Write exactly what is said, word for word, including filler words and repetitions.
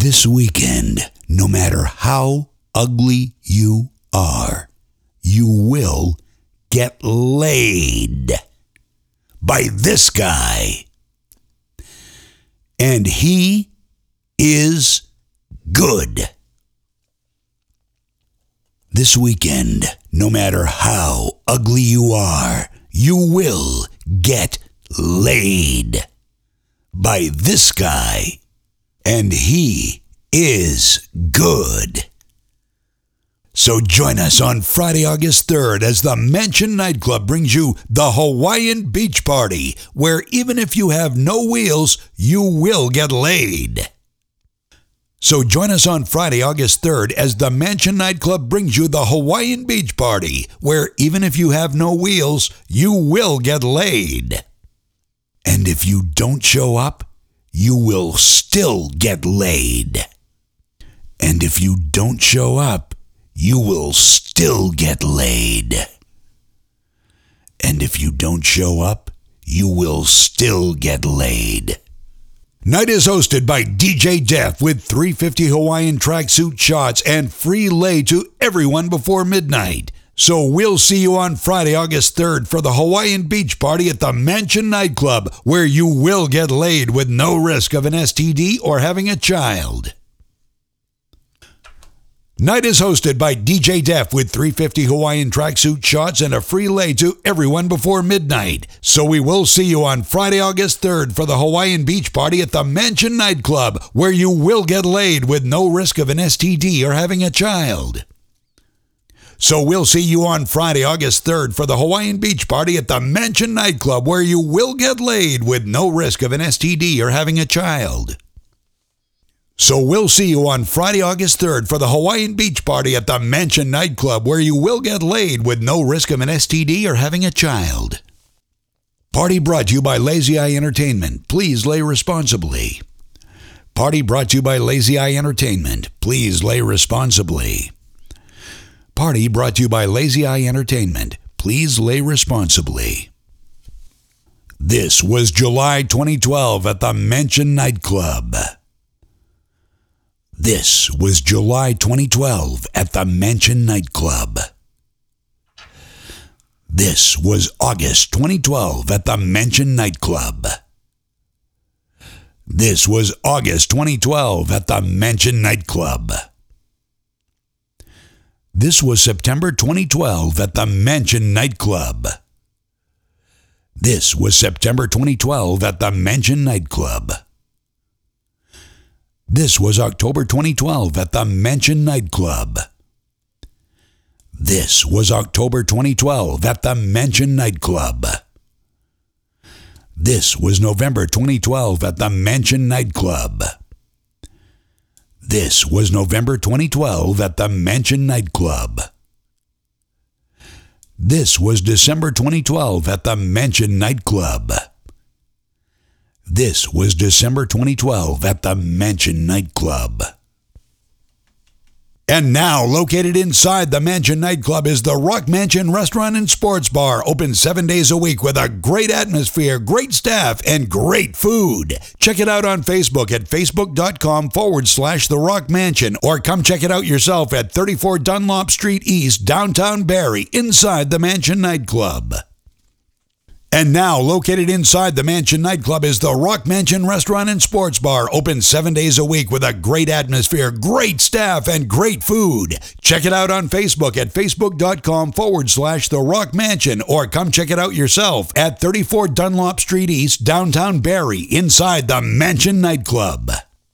This weekend, no matter how ugly you are, you will get laid by this guy. And he is good. This weekend, no matter how ugly you are, you will get laid by this guy. And he is good. So join us on Friday, August third, as the Mansion Nightclub brings you the Hawaiian Beach Party, where even if you have no wheels, you will get laid. So join us on Friday, August third, as the Mansion Nightclub brings you the Hawaiian Beach Party, where even if you have no wheels, you will get laid. And if you don't show up, you will still get laid. And if you don't show up, you will still get laid. And if you don't show up, you will still get laid. Night is hosted by D J Def with three fifty Hawaiian tracksuit shots and free lay to everyone before midnight. So we'll see you on Friday, August third for the Hawaiian Beach Party at the Mansion Nightclub, where you will get laid with no risk of an S T D or having a child. Night is hosted by D J Def with three fifty Hawaiian tracksuit shots and a free lay to everyone before midnight. So we will see you on Friday, August third for the Hawaiian Beach Party at the Mansion Nightclub, where you will get laid with no risk of an S T D or having a child. So we'll see you on Friday, August third for the Hawaiian Beach Party at the Mansion Nightclub, where you will get laid with no risk of an S T D or having a child. So we'll see you on Friday, August third for the Hawaiian Beach Party at the Mansion Nightclub, where you will get laid with no risk of an S T D or having a child. Party brought to you by Lazy Eye Entertainment. Please lay responsibly. Party brought to you by Lazy Eye Entertainment. Please lay responsibly. Party brought to you by Lazy Eye Entertainment. Please lay responsibly. This was July twenty twelve at the Mansion Nightclub. This was July twenty twelve at the Mansion Nightclub. This was August twenty twelve at the Mansion Nightclub. This was August twenty twelve at the Mansion Nightclub. This was September twenty twelve at the Mansion Nightclub. This was September twenty twelve at the Mansion Nightclub. This was October twenty twelve at the Mansion Nightclub. This was October twenty twelve at the Mansion Nightclub. This was November twenty twelve at the Mansion Nightclub. This was November twenty twelve at the Mansion Nightclub. This was December twenty twelve at the Mansion Nightclub. This was December twenty twelve at the Mansion Nightclub. And now, located inside the Mansion Nightclub is the Rock Mansion Restaurant and Sports Bar, open seven days a week with a great atmosphere, great staff, and great food. Check it out on Facebook at facebook.com forward slash The Rock Mansion, or come check it out yourself at thirty-four Dunlop Street East, downtown Barrie, inside the Mansion Nightclub. And now, located inside the Mansion Nightclub is the Rock Mansion Restaurant and Sports Bar, open seven days a week with a great atmosphere, great staff, and great food. Check it out on Facebook at facebook.com forward slash The Rock Mansion, or come check it out yourself at thirty-four Dunlop Street East, downtown Barrie, inside the Mansion Nightclub.